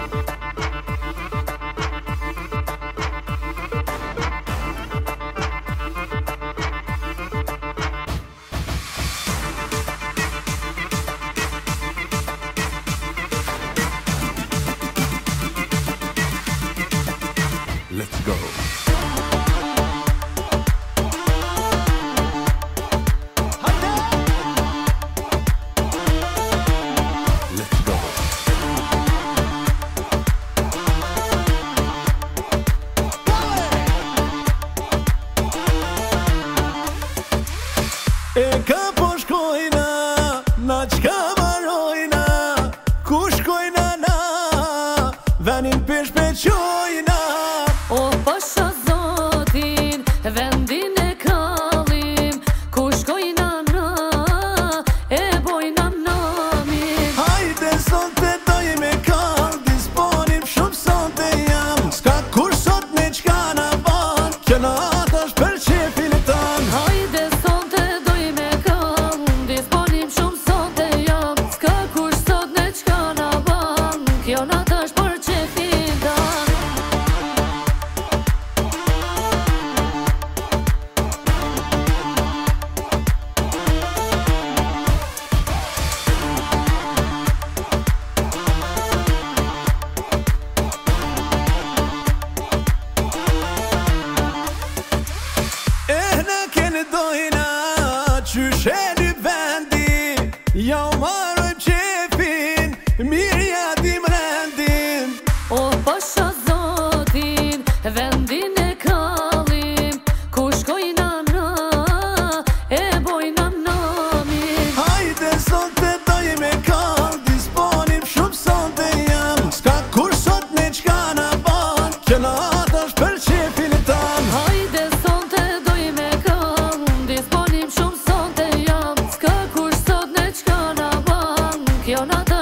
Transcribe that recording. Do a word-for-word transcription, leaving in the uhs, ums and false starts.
Let's go. Let's go. E ka po shkojna, na qka varojna, ku shkojna na, venin pesh peqojna. O pasha zotin, vendin e kallim, ku shkojna na, e bojna namin. Hajde sonte doj me kall, disponim shumë sonte jam. S'ka kur sot ne qka na ban, kjo nat është për qefin tan. Hajde sonte doj me kall, disponim shumë sonte jam. S'ka kur sot ne qka na ban, kjo nat është për qefin tan. Dojna, qysh e dy vendi, ja u marrojm qefin, mirja dim rendin. O pasha zotin, vendin e kallim, ku shkojna na, e bojna namin. Hajde sonte doj me kall, disponim shumë sonte jam. S'ka kur sot ne qka na ban, kjo nat është për qefin tan. Hajde sonte doj me kall, disponim shumë sonte jam. S'ka kur sot ne qka na ban, kjo nat